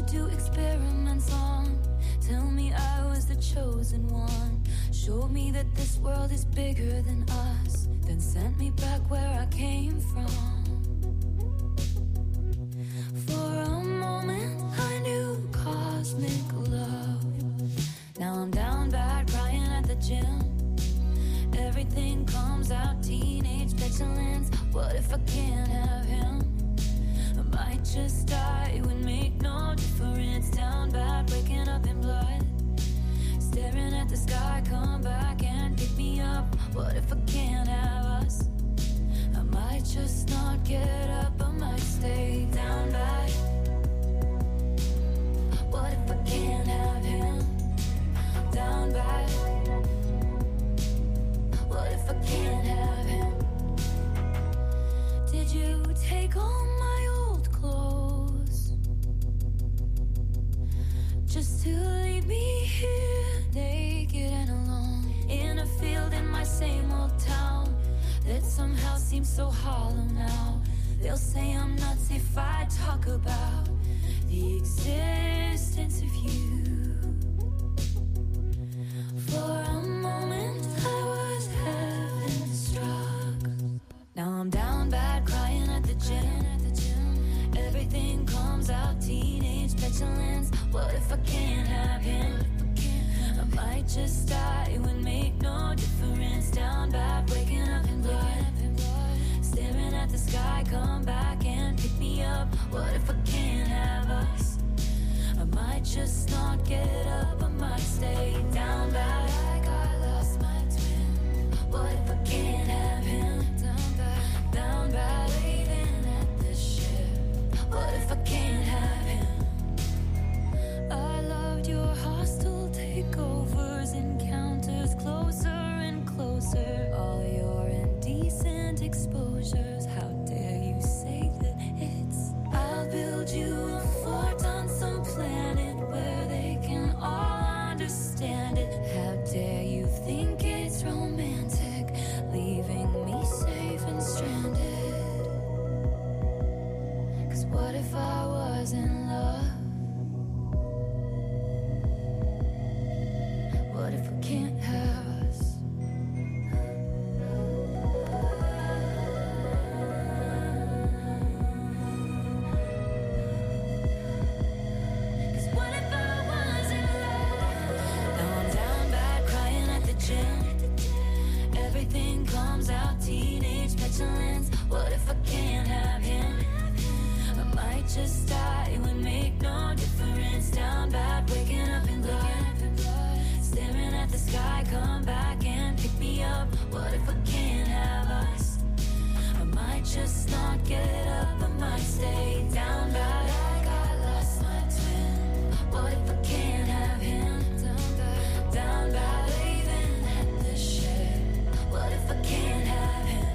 do experiments on. Tell me I was the chosen one. Showed me that this world is bigger than us. Then sent me back where I came from. For a moment I knew cosmic love. Now I'm down bad crying at the gym. Everything comes out, teenage petulance. What if I can't have him? I might just die, it would make no difference. Down bad, waking up in blood. Staring at the sky, come back and pick me up. What if I can't have us? I might just not get up, I might stay down bad. What if I can't have him? Down bad. What if I can't have him? Did you take all my old clothes just to leave me here naked and alone in a field in my same old town that somehow seems so hollow now? They'll say I'm nuts if I talk about the existence of you. For a moment I was heaven struck. Now I'm down bad crying at the gym. Everything comes out, teenage petulance. What if I can't have him? I might just die, it would make no difference. Down bad, waking up in blood. Staring at the sky, come back and pick me up. What if I can't have us? I might just not get up, I might stay down bad. Like I lost my twin. What if I can't have him? Down bad, waving at the ship. What if I can't have him? I loved your hostile takeovers, encounters, closer and closer. All your indecent exposures. How dare you say that it's? I'll build you a fort on some planet where they can all understand it. How dare you think it's romantic, leaving me safe and stranded? 'Cause what if I was in love? What if I can't have us? Everything comes out, teenage petulance. What if I can't have him? I might just die, it would make no difference. Down bad, waking up in blood. Staring at the sky, come back and pick me up. What if I can't have us? I might just not get up, I might stay down bad. Like I lost my twin. What if I can't have him? Down bad, waving at the ship. What if I can't have him?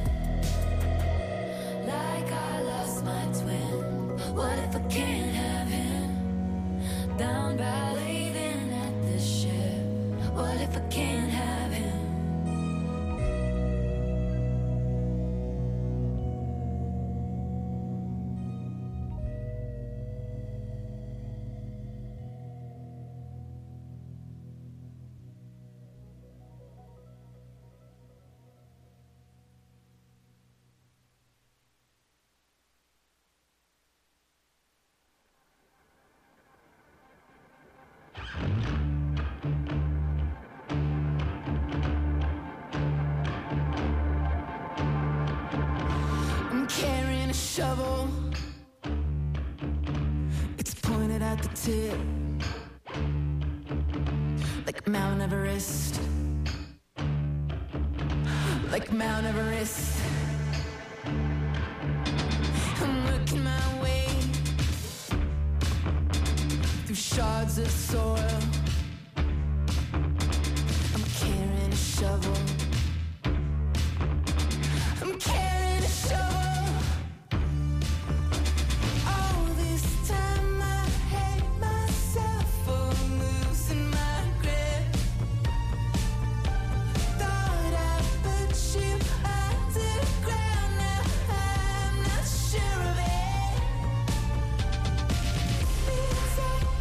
Like I lost my twin. What if I can't have him? Down bad, waving at the ship. What if I can't have him? Carrying a shovel, it's pointed at the tip, like Mount Everest, like Mount Everest. I'm working my way through shards of soil. I'm carrying a shovel. I'm carrying a shovel. Take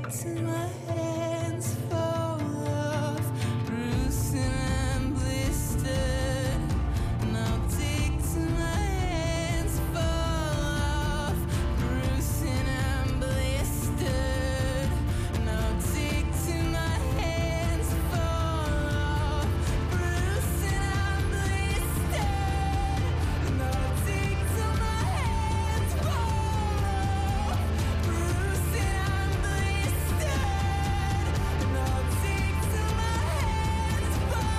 till my hands fall off, bruising and blistered. And I'll dig till my hands fall off, bruising and blistered. And I'll dig till my hands fall off, bruising and blistered. And I'll dig till my hands fall off, bruising and blistered. And I'll dig till my hands fall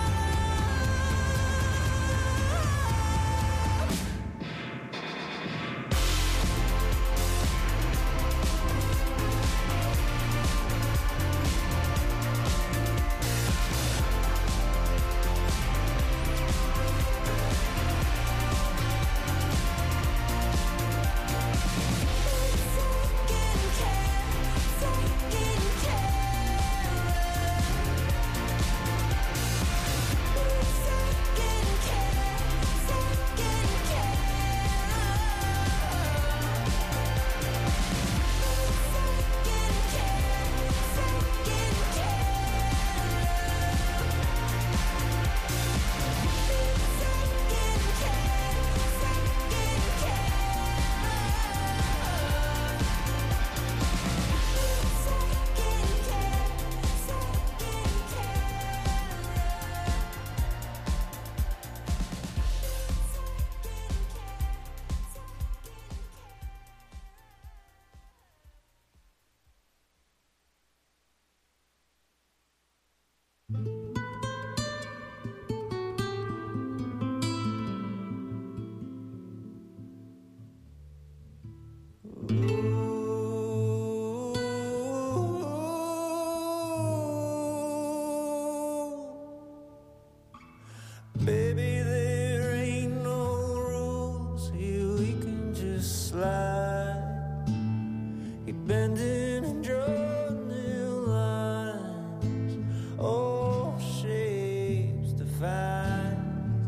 Baby, there ain't no rules here, we can just slide. You're bending and drawing new lines, all shapes define.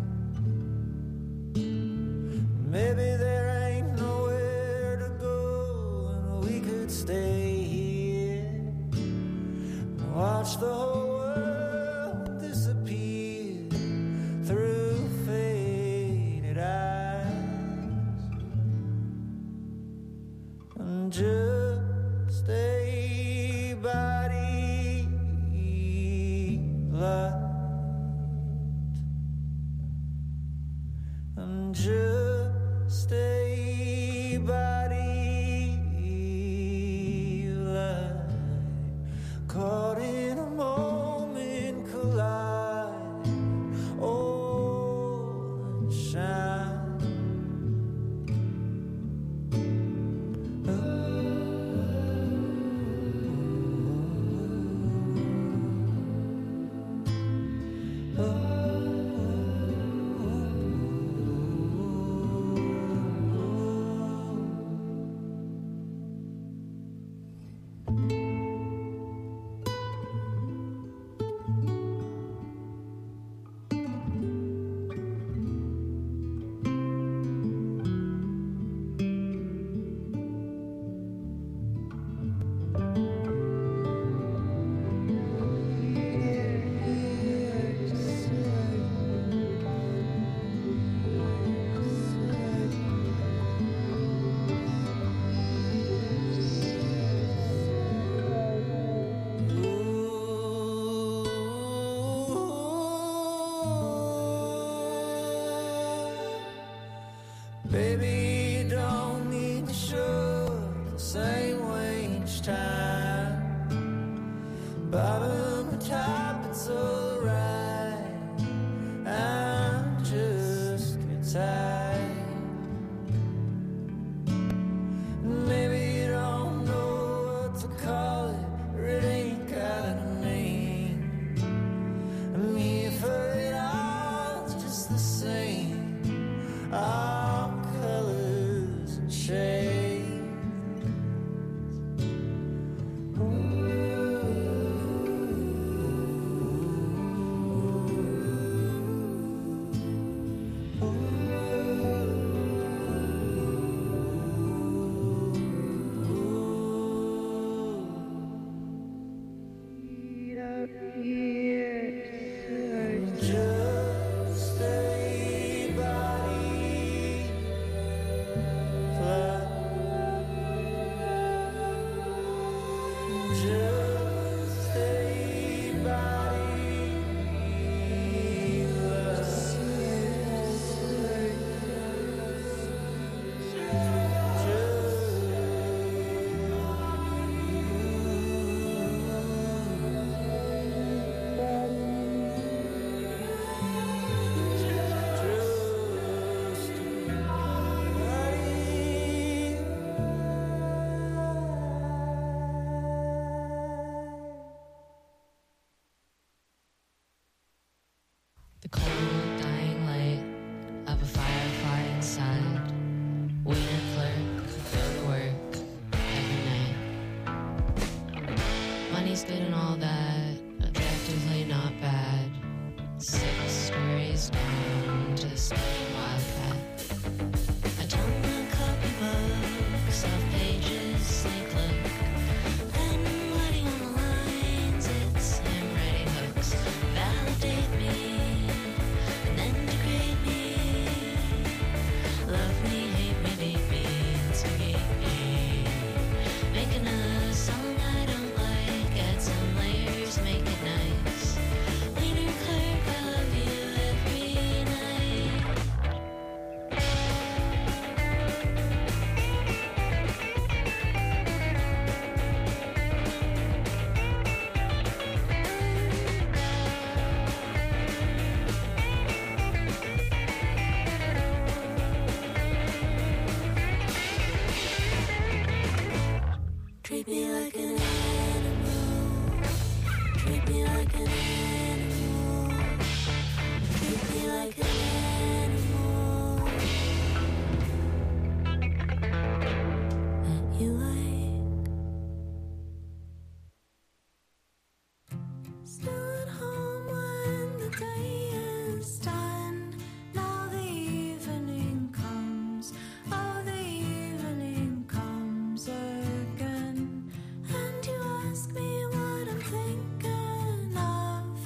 Maybe there ain't nowhere to go, and we could stay here and watch the whole world disappear through faded eyes, and just a body light, and just a body light, caught in a moment. The cold, dying light of a firefly inside. Waiter clerk, go to work every night. Money's good and all that, objectively not bad. 6 stories down to the station Wildcat. I don't want copybooks off pages, snake look. Then writing on the lines, it's him writing hooks. Validate me, and then degrade me. Love me, hate me, date me, instigate me. Making a song I don't like, add some layers, make it nice. Waiter clerk, I love you every night. Treat me like an animal. Treat me like an animal. Treat me like an animal that you like. Still at home when the day is done. Now the evening comes. Oh, the evening comes again. And you ask me what I'm thinking of.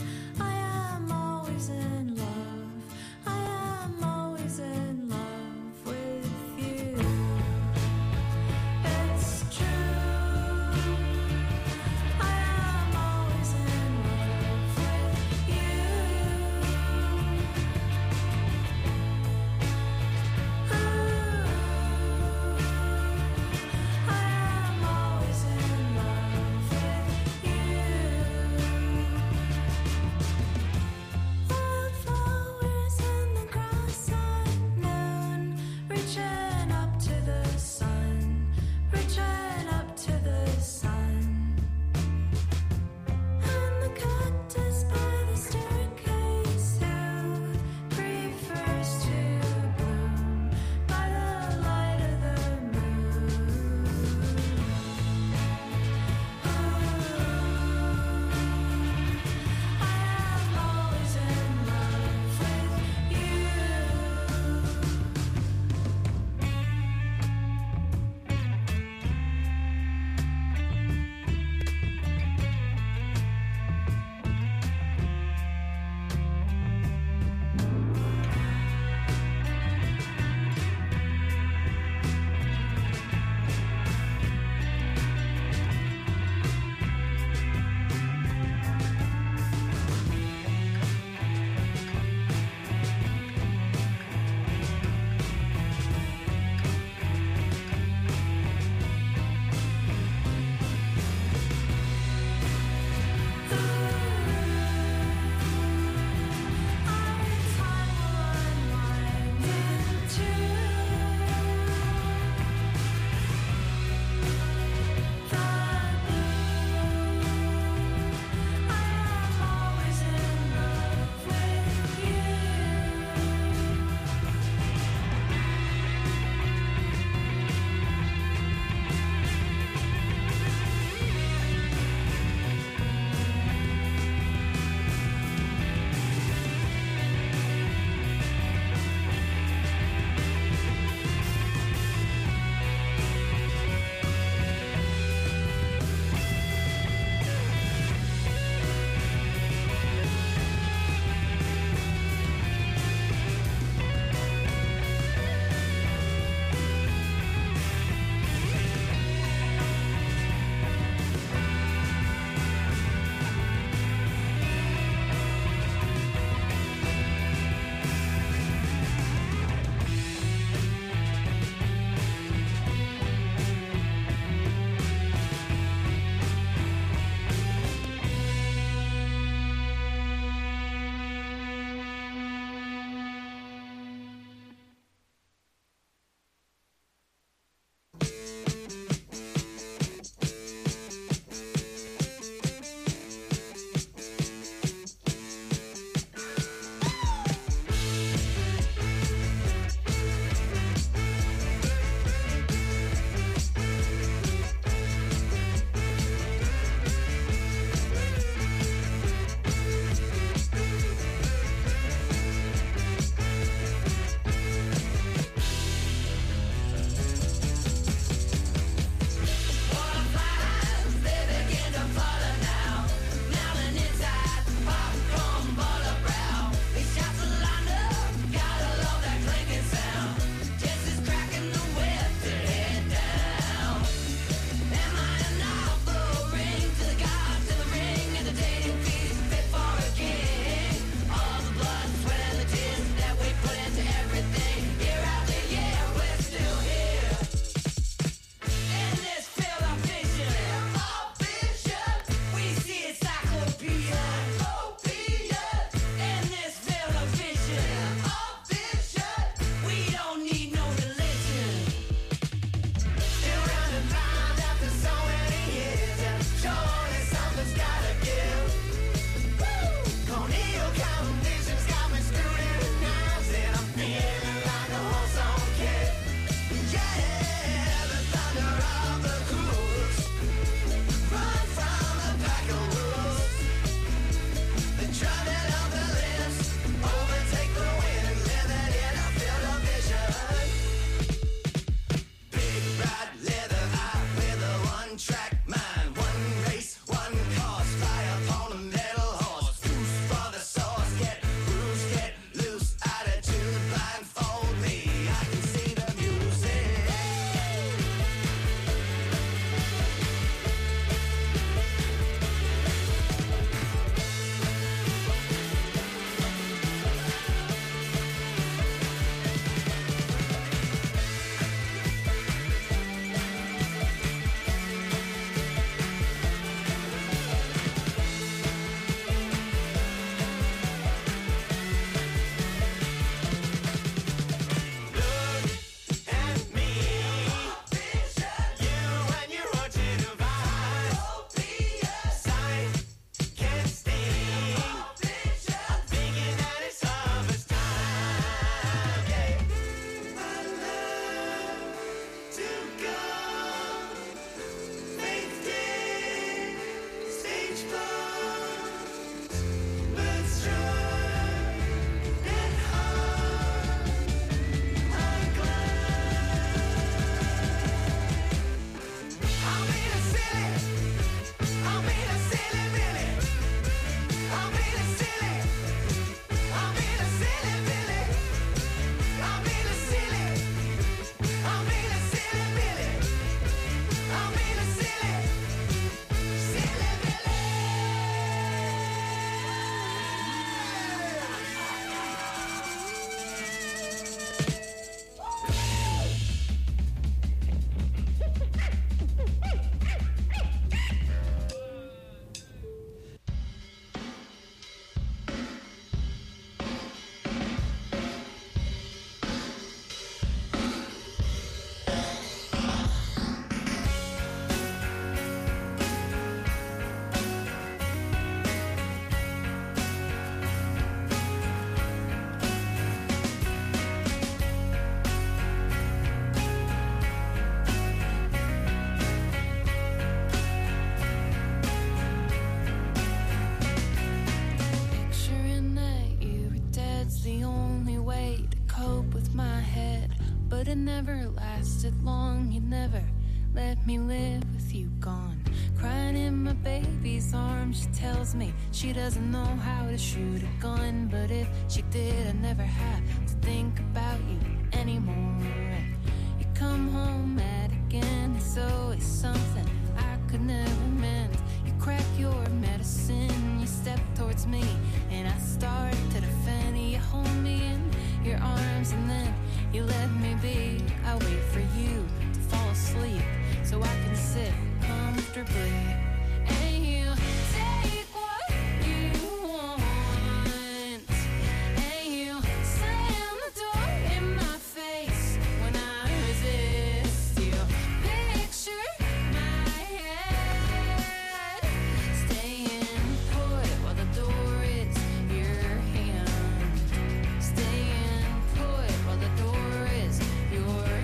let me live with you gone. Crying in my baby's arms, she tells me she doesn't know how to shoot a gun. But if she did, I'd never have to think about you anymore. You come home mad again, it's always something I could never mend. You crack your medicine, you step towards me, and I start to defend. You hold me in your arms and then you let me be. I wait for you to fall asleep so I can sit comfortably. And you take what you want, and you slam the door in my face when I resist. You picture my head staying put while the door is your hand. Staying put while the door is your hand.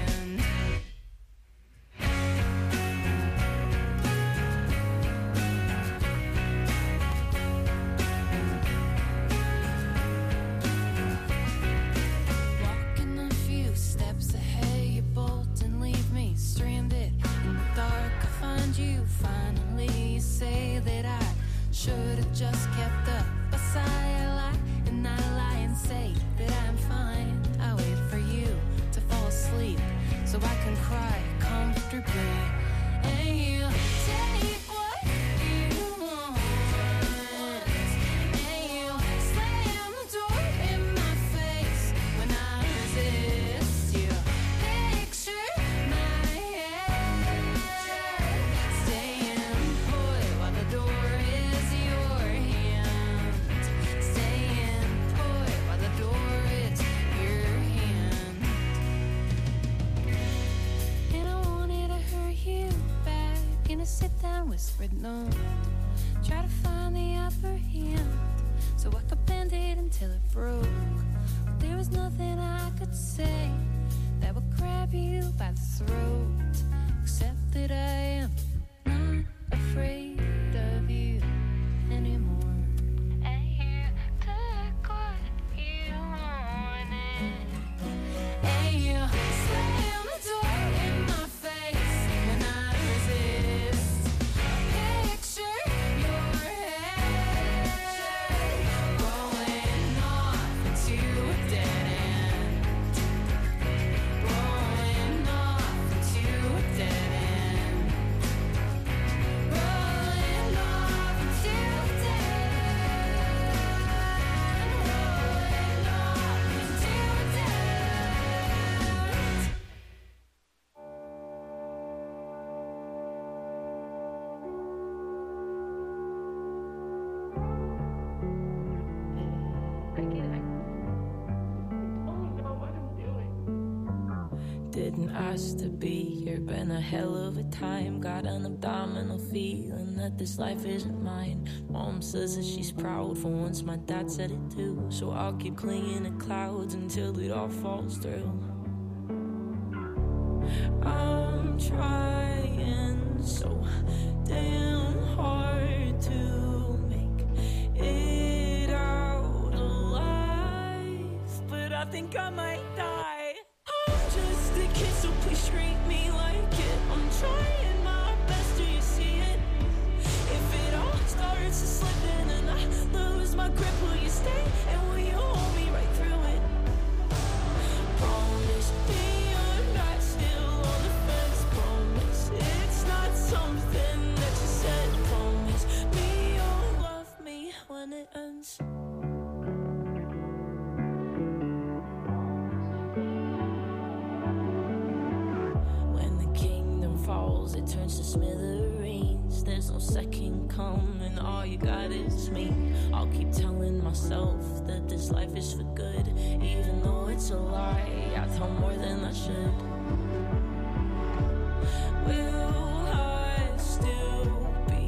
Walking a few steps ahead, you bolt and leave me stranded in the dark. I find you finally. You say that I should have just kept up beside a lie, and I lie and say that I'm fine. I wait for you to fall asleep so I can cry comfortably. And you take what you want, and you slam the door in my face when I resist. You picture my head staying put while the door is your hand. Staying put while the door is your hand. And I wanted to hurt you back in a sit-down whispered no. Try to find the upper hand so I could bend it until it broke. But there was nothing I could say that would grab you by the throat, except that I am not afraid of you anymore. And you took what you wanted, and you slam the door in my face when I resist. Picture your head rolling off into a dead end. Rolling off into a dead end. Rolling off into a dead end. Didn't ask to be here, been a hell of a time. Got an abdominal feeling that this life isn't mine. Mom says that she's proud for once, my dad said it too. So I'll keep clinging to clouds until it all falls through. I'm trying so damn hard to make it out alive, but I think I might die. I'm just a kid, so please treat me like it. I'm trying my best, do you see it? If it all starts to slip in and I lose my grip, will you stay and will you hold me right through it? Promise me you're not still on the fence. Promise it's not something that you said. Promise me you'll love me when it ends. When the kingdom falls, it turns to smithereens. There's no second coming, all you got is me. I'll keep telling myself that this life is for good, even though it's a lie. I tell more than I should. Will I still be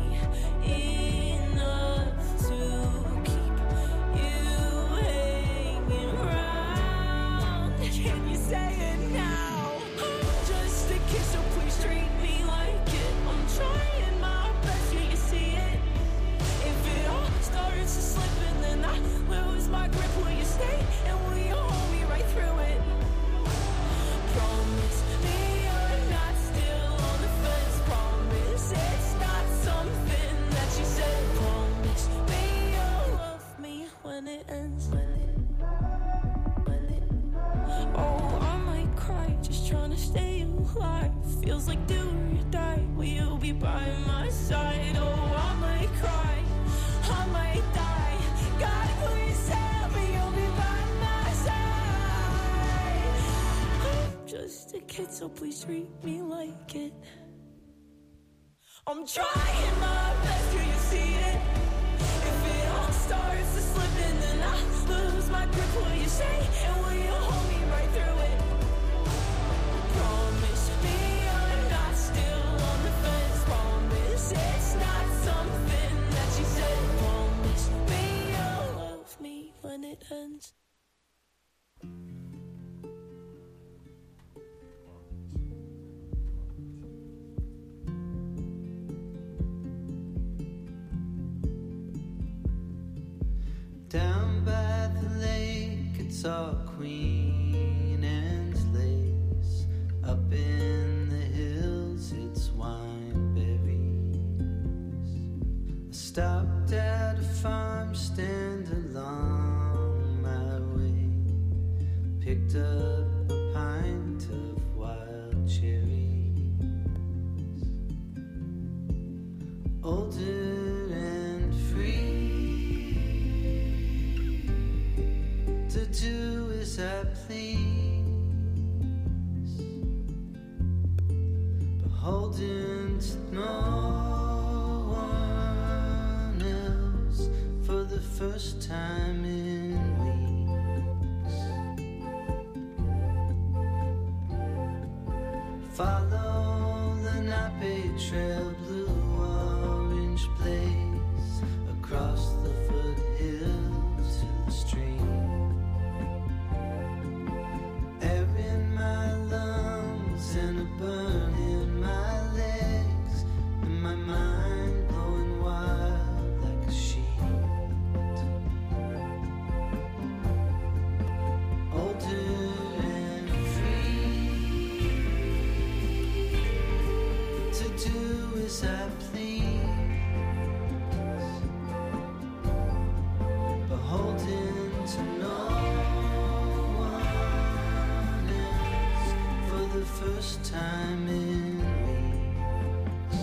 enough to keep you hanging around? Can you say it now? I'm just a kid, so please treat me like it. I'm trying my best, do you see it? If it all starts to slip and then I lose my grip, will you stay and will you hold me right through it? Promise me it, so please treat me like it. I'm trying my best, can you see it? If it all starts to slip and then I lose my grip, will you stay and will you hold me right through it? Promise me I'm not still on the fence. Promise it's not something that you said. Promise me you'll love me when it ends. Down by the lake, it's all Queen Anne's lace. Up in the hills, it's wine berries. I stopped at a farm stand along my way, picked up a pint of wild cherries. Older and free to do as I please, beholden to no one else for the first time in weeks. Follow the Nape Trail, blue orange blaze across the foothills to the stream. Air in my lungs and a burn in my legs, and my mind blowing wild like a sheet. Older and free to do as I please, beholden to no one else for the first time in weeks.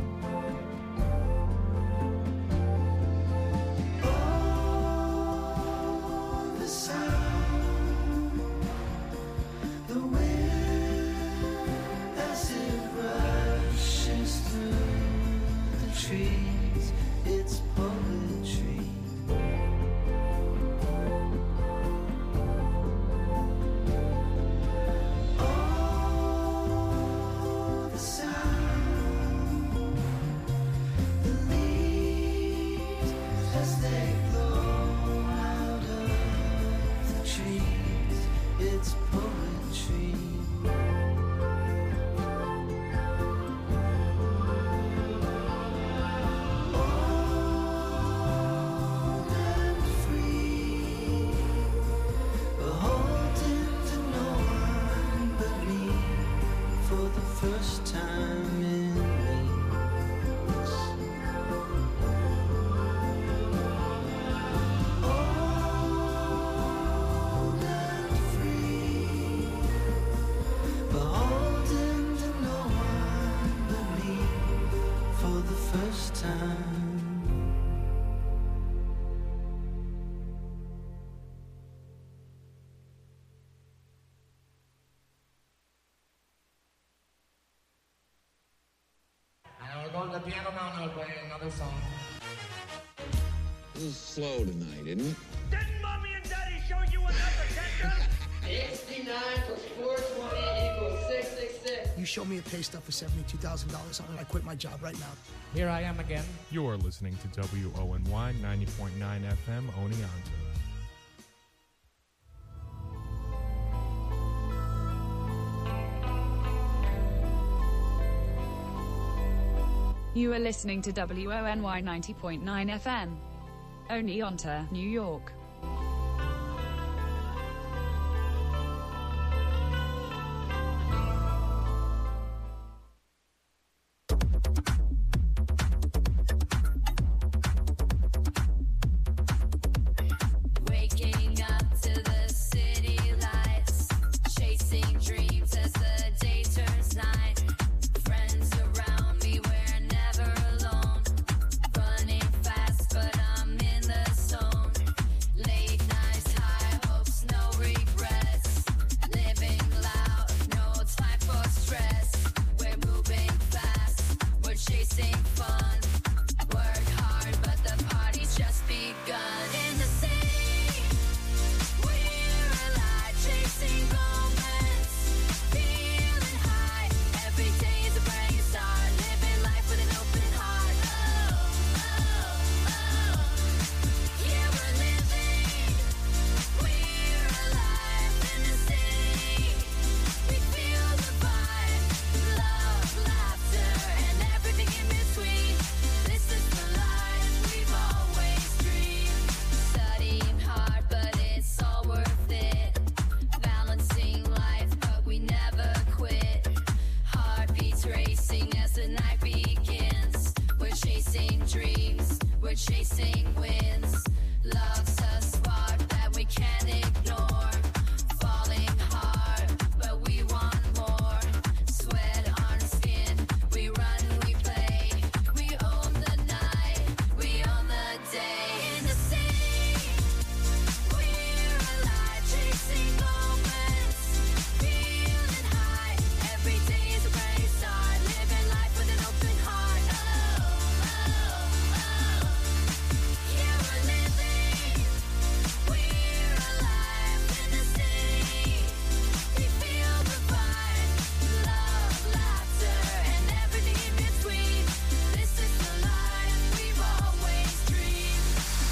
Oh, the sound, the wind as it rushes through the trees, it's poetry. Oh, the sound, the leaves as they blow out of the trees, it's poetry. Old and free, beholden to no one but me for the first time in weeks. Old and free, beholden to no one but me for the first time. And we're going to the piano now and I'll play another song. This is slow tonight, isn't it? Didn't mommy and daddy show you enough attention? 69 plus 420 equals 666. You show me a pay stub for $72,000 on it, I quit my job right now. Here I am again. You are listening to WONY 90.9 FM Oneonta. You are listening to WONY 90.9 FM. Oneonta, New York. Waking up to the city lights, chasing dreams as the day turns night. Friends around me, we're never alone. Running fast, but I'm in the zone. chasing winds. Love's a spark that we can't ignore. Falling hard, but we want more. Sweat on skin, we run, we play. We own the night, we own the day. In the sea, we're alive, chasing moments, feeling high. Every day is a brand new start, living life with an open heart. Oh, oh, oh. Yeah, we're living, we're alive in the city. We feel the vibe, love, laughter, and everything in between. This is the life we've always dreamed.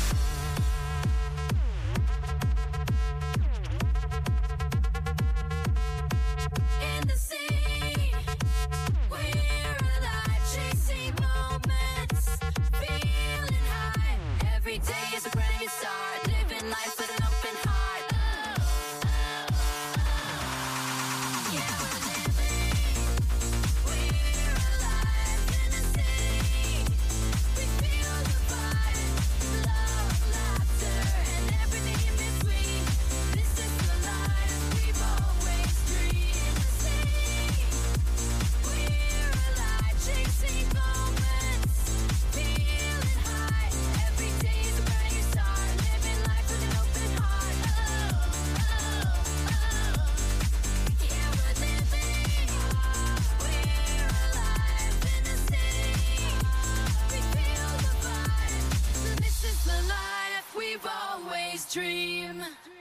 In the sea, we're alive, chasing moments, feeling high. Every day is a brand new start, living life with an open heart. Oh, oh, oh. Yeah, we're living, we're alive in the city. We feel the vibe, love, laughter, and everything in between. This is the life we've always dreamed. In the city, we're alive, chasing moments, feeling high. Every day is a brand new start, living life with an open heart. Oh, oh, oh. Yeah, we're living, we're alive in the city. We feel the vibe. This is the life we've always dreamed.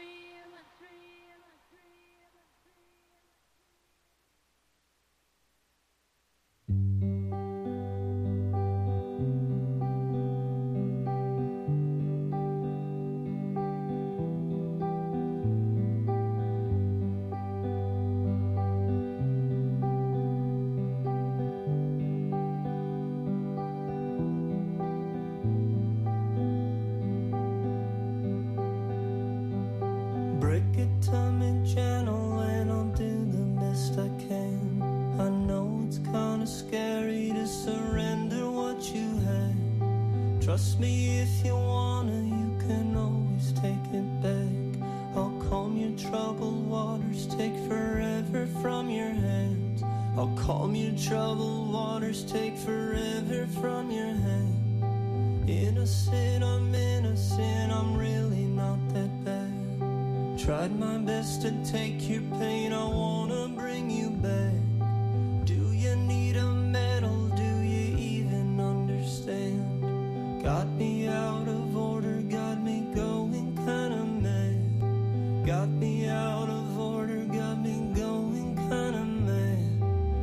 Break it, time and channel, and I'll do the best I can. I know it's kinda scary to surrender what you had. Trust me, if you wanna, you can always take it back. I'll calm your troubled waters, take forever from your hands. I'll calm your troubled waters, take forever from your hands. Innocent, I'm really not that bad. Tried my best to take your pain, I wanna bring you back. Do you need a medal? Do you even understand? Got me out of order, got me going kinda mad. Got me out of order, got me going kinda mad.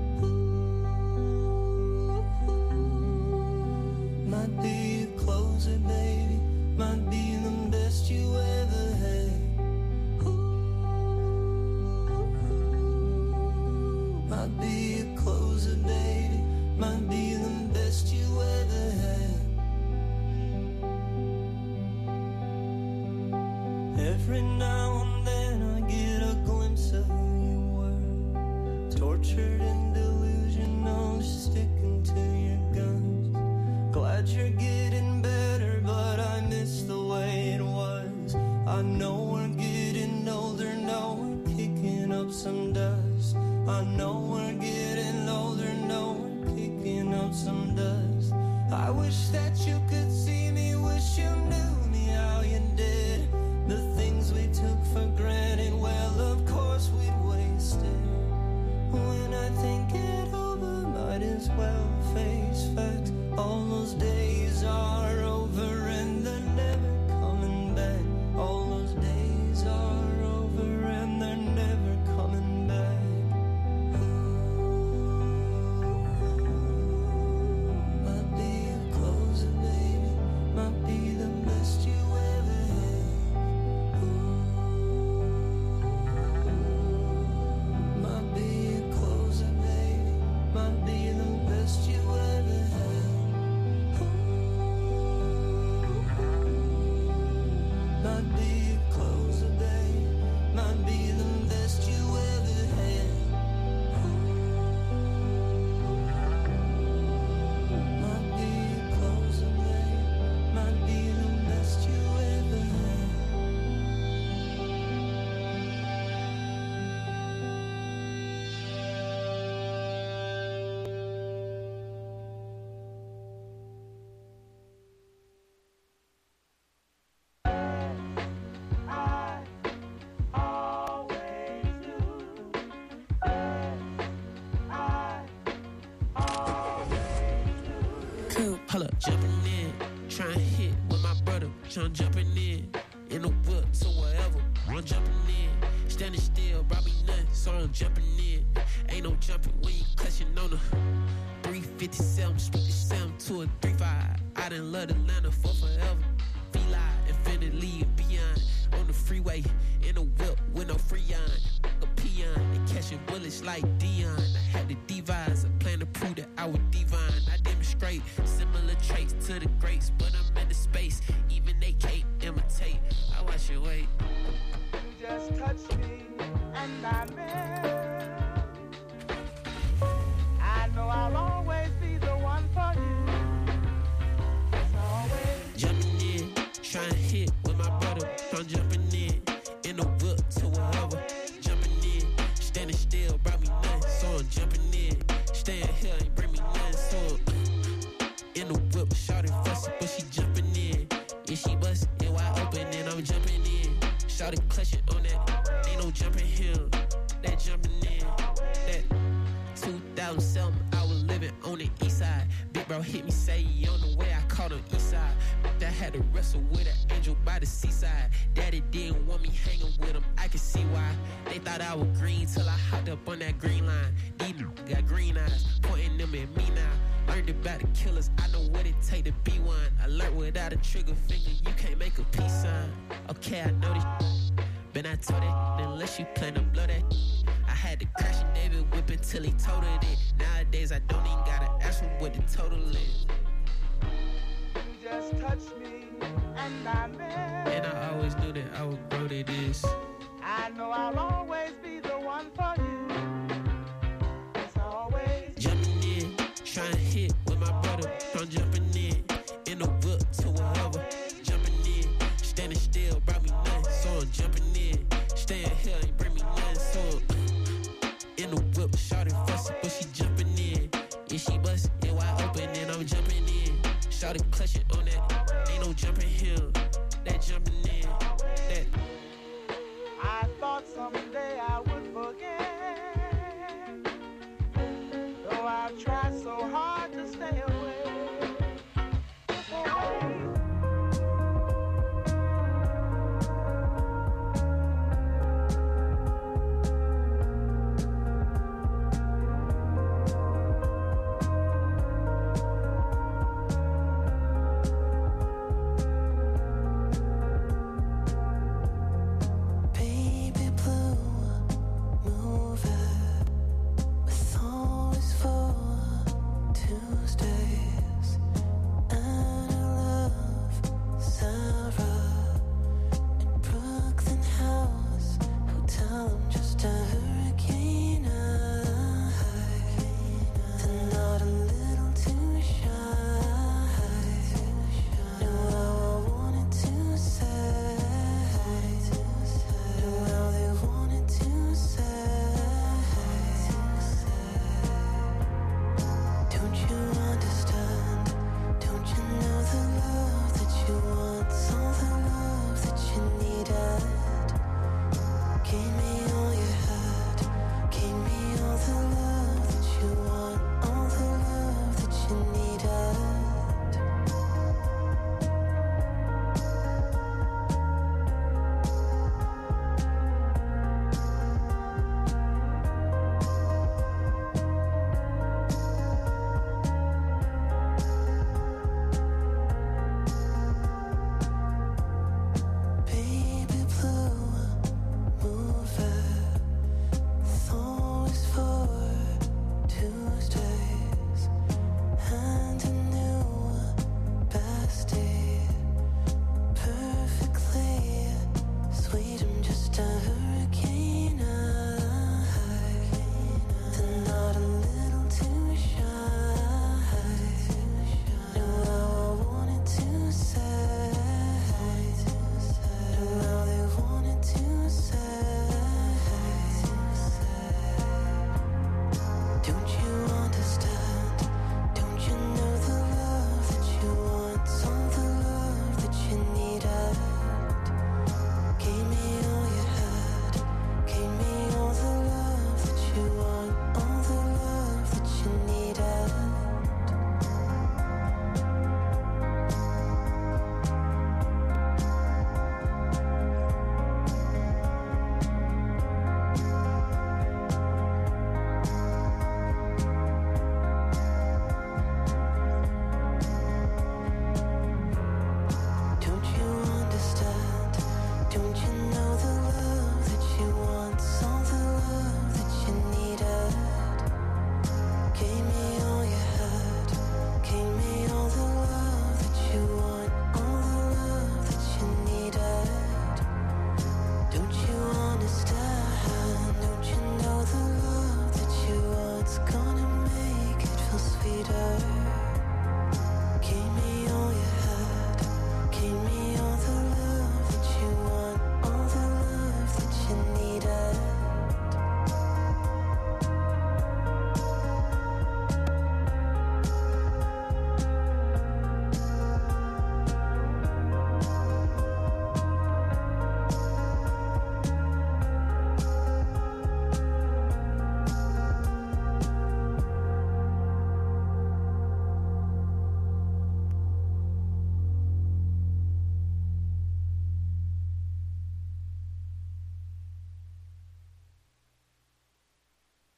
Might be a closer, baby, might be the best you ever had. Might be a closer, baby, might be the best you ever had. Every now and then I get a glimpse of who you were. Tortured and delusional, just sticking to your guns. Glad you're getting better, but I miss the way it was. I know we're getting older, know we're kicking up some dust. I know we're getting older, know we're kicking up some dust. I wish that you could see me, wish you knew me how you did. The things we took for granted, well, of course we'd wasted. When I think it over, might as well face facts. All those days are over and they're never coming back. All those days bitch, I'm jumping in the whip to wherever. I'm jumping in, standing still, brought me nothing, so I'm jumping in. Ain't no jumping when you clutching on the 357, split the 7 to a 35. I done love Atlanta for forever. V-Live, infinitely and beyond. On the freeway, in a whip with no freon. A peon, they catching bullets like Dion. I had to devise a plan to prove that I was divine. I demonstrate similar traits to the greats, but I'm in the space. Even they can't imitate. I watch you wait. Just touch me and I'm in. I know I'll always be the one for you. It's always jumping in, trying to hit with my brother. I'm jumping in the whip to wherever. Jumping in, standing still, brought me nothing, so I'm jumping in. Staying here ain't bring me nothing, so in the whip, shawty fussy, but she jumping in. Yeah, she bust it wide open, and I'm jumping in. Shawty clutching on that, ain't no jumping here. That jumping in, that 2007, I was living on the east side. Big bro hit me, say he on the way, I caught him east side. I had to wrestle with an angel by the seaside. Daddy didn't want me hanging with him, I can see why. They thought I was green till I hopped up on that green line. These got green eyes, pointing them at me now. Learned about the killers, I know what it take to be one. Alert without a trigger finger, you can't make a peace sign. Okay, I know this, been I told it, unless you plan to blow that. I had to crash a David whip until he totaled it. Nowadays I don't even gotta ask him what the total is. just touch me and I'm in. And I always knew that I would grow to this. I know I'll always be the one for you. It's always jumping in, trying to hit with my brother. I'm jumping in the whip to wherever. Jumping in, standing still, brought me nothing, so I'm jumping in. Staying here ain't bring me nothing, so in the whip, shawty fussy, but she jumping in. Yeah, she bust it wide open, and I'm jumping in. Shawty clutching on that, ain't no jumping here. That jumping in, that. I thought someday I would forget, though I've tried so hard to stay away.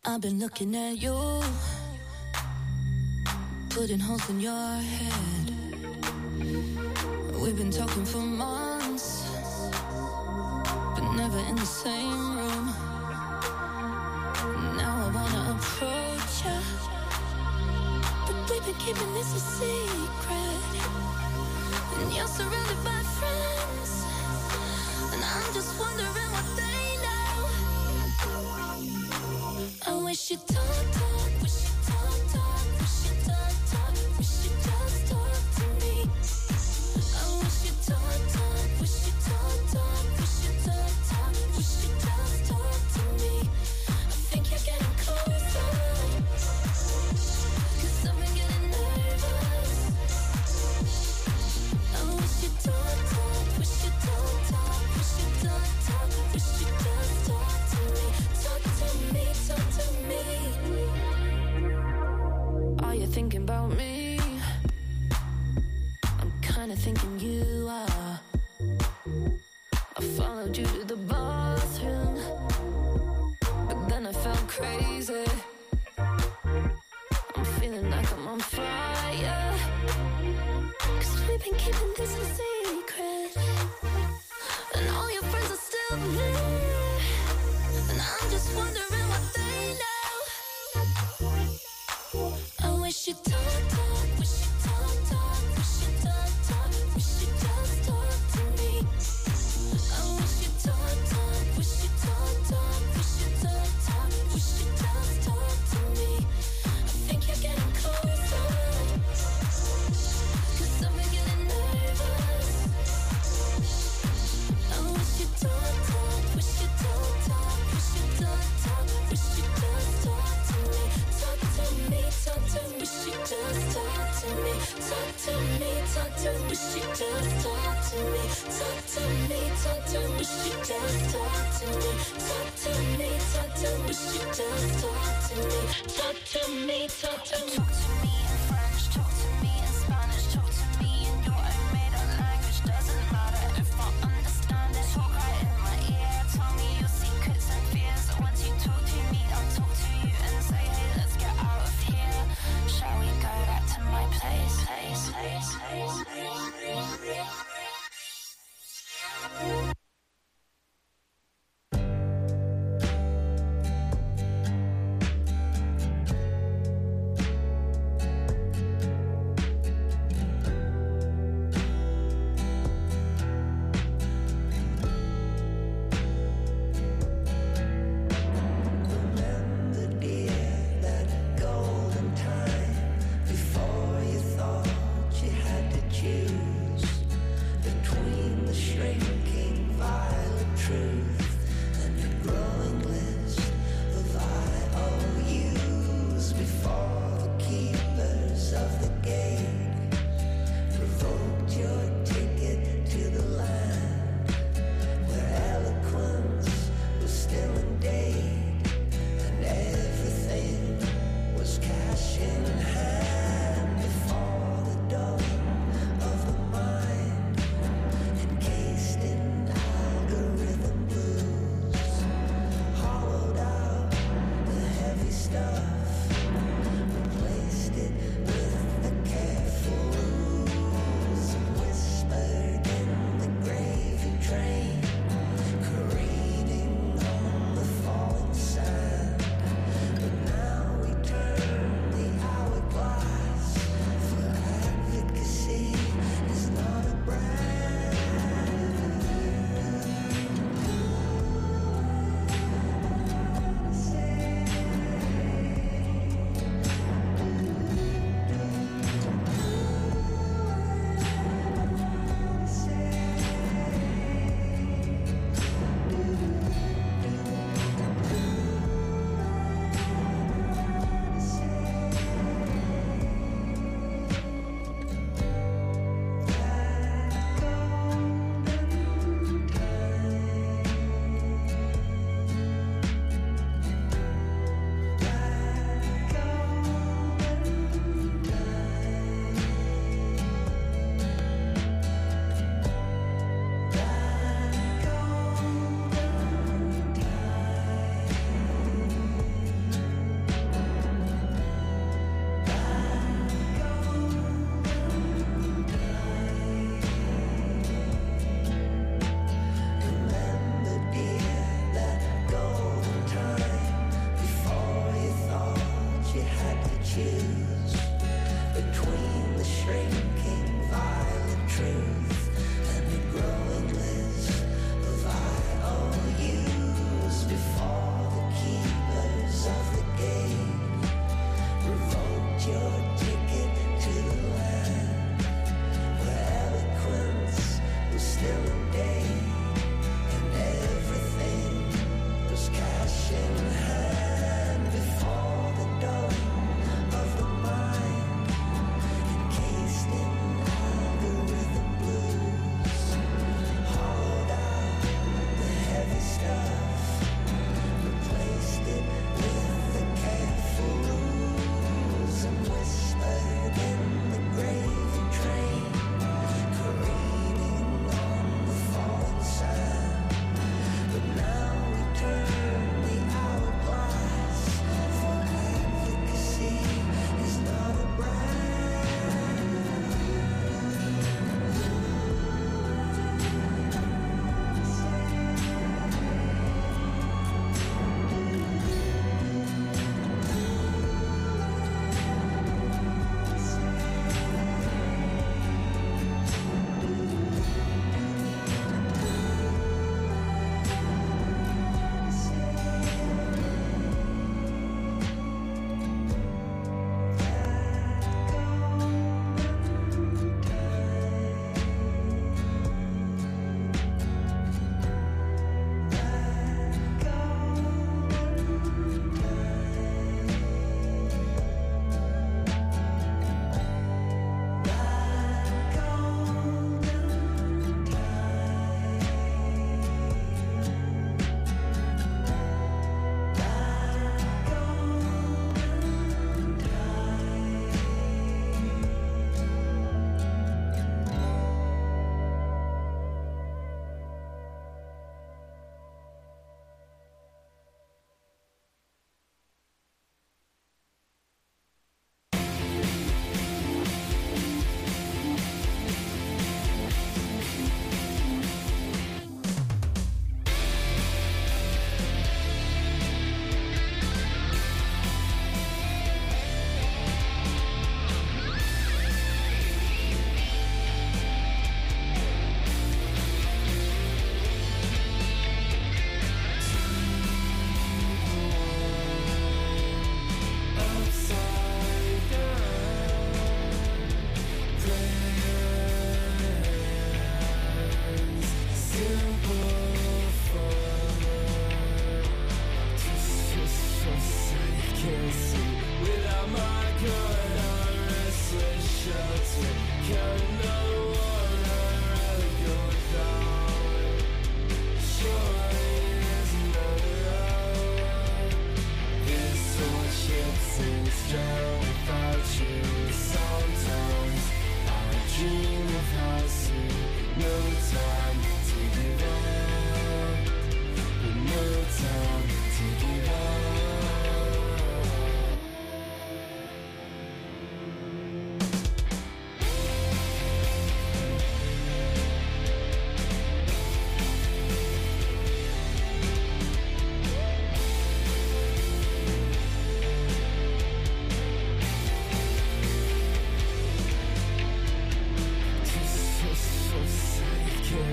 I've been looking at you, putting holes in your head. We've been talking for months, but never in the same room. Now I wanna approach you, but we've been keeping this a secret. And you're surrounded by friends, and I'm just wondering what they know. I wish you'd talk, wish you'd talk, wish you'd talk, wish you'd just talk to me. I wish you'd talk, wish you'd talk, wish you'd talk, wish you'd just talk to me. I think you're getting closer, 'cause I've been getting nervous. I wish you'd talk, wish you'd talk, wish you'd talk, wish you'd just talk to me. Talk to me, talk to me. Are you thinking about me? I'm kinda thinking you are. I followed you to the bathroom, but then I felt crazy. I'm feeling like I'm on fire, 'cause we've been keeping this a secret. And all your friends are still there, and I'm just wondering what they know. I wish you'd talk, wish you'd talk, wish you'd talk, wish you'd just talk to me. I wish you'd talk, wish you'd talk, wish you'd talk, wish you'd just talk to me. I think you're getting closer, 'cause I've been getting nervous. I wish you'd talk, wish you'd talk, wish you'd talk, wish you'd just talk to me. Talk to me, talk to me, wish you'd just talk to me. Talk to me, talk to me, wish you'd just talk to me. Talk to me, talk to me, wish you'd just talk to me. Talk to me, talk to me, wish you'd just talk to me. Talk to me, talk to me. Talk to me in French, talk to me in Spanish, talk to me in your own made-up language. Doesn't matter if I understand it. Talk right in my ear, tell me your secrets and fears. Once you talk to me, I'll talk to you and say, hey, let's get out of here. Shall we go back to my place? Before you thought you had to choose.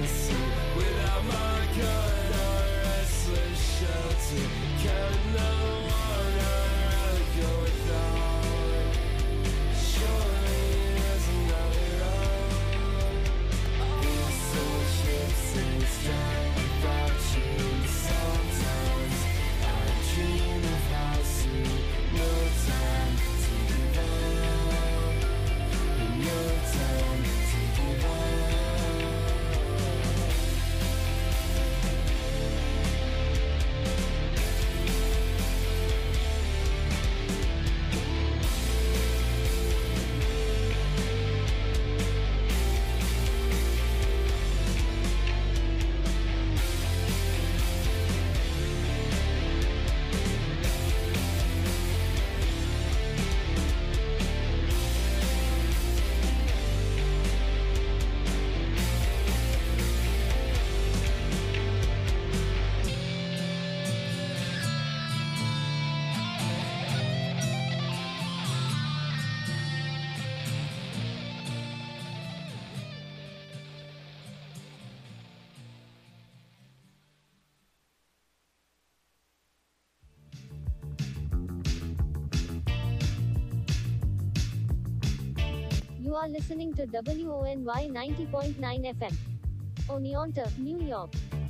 Without my gun or restless shelter, can no longer go without. Surely there's another road. These old ships and stand without you. Sometimes I dream of how soon no time to give up, and no time to give up. You are listening to WONY 90.9 FM. Oneonta, New York.